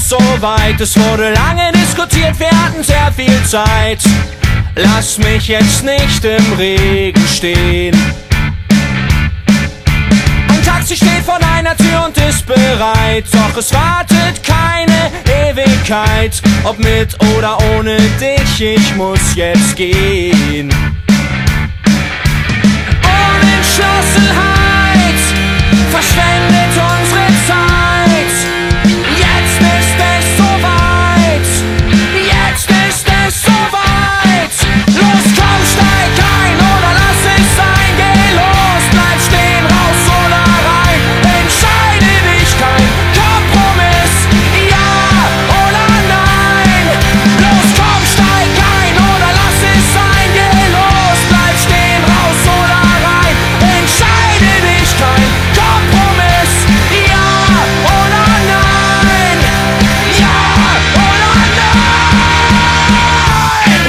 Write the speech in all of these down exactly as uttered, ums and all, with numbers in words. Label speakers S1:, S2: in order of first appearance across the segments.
S1: ist soweit. Es wurde lange diskutiert, wir hatten sehr viel Zeit. Lass mich jetzt nicht im Regen stehen. Ein Taxi steht vor deiner Tür und ist bereit, doch es wartet keine Ewigkeit. Ob mit oder ohne dich, ich muss jetzt gehen. Unentschlossenheit verschwendet unsere Zeit. Jetzt ist es soweit. Jetzt ist es soweit. Los, komm, steig ein oder lass es sein. Geh los, bleib stehen, raus oder rein. Entscheide dich, kein Kompromiss. Ja oder nein. Los, komm, steig ein oder lass es sein. Geh los, bleib stehen, raus oder rein. Entscheide dich, kein Kompromiss. Ja oder nein. Ja oder nein.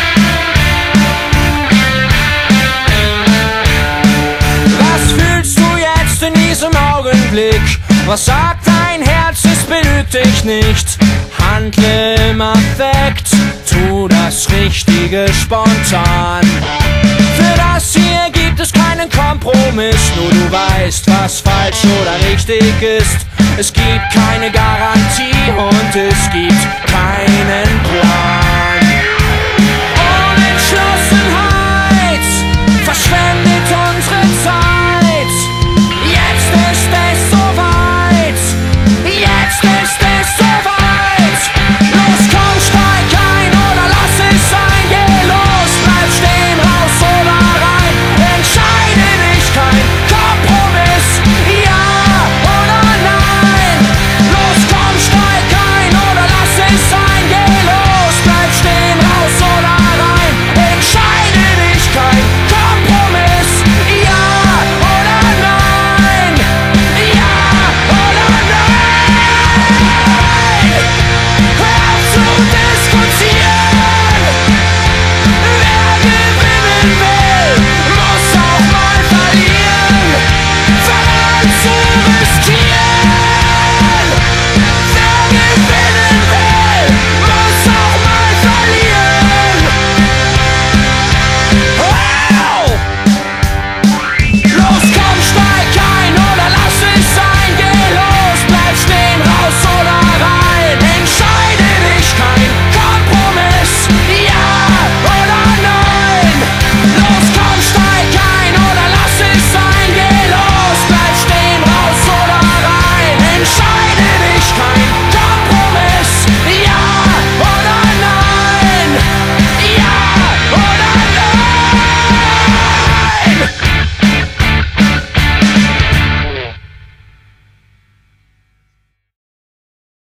S1: Was fühlst du jetzt in diesem Augenblick? Was sagt dein Herz, es belügt dich nicht. Handle im Affekt, tu das Richtige spontan. Für das hier gibt es keinen Kompromiss, nur du weißt, was falsch oder richtig ist. Es gibt keine Garantie und es gibt keinen Plan.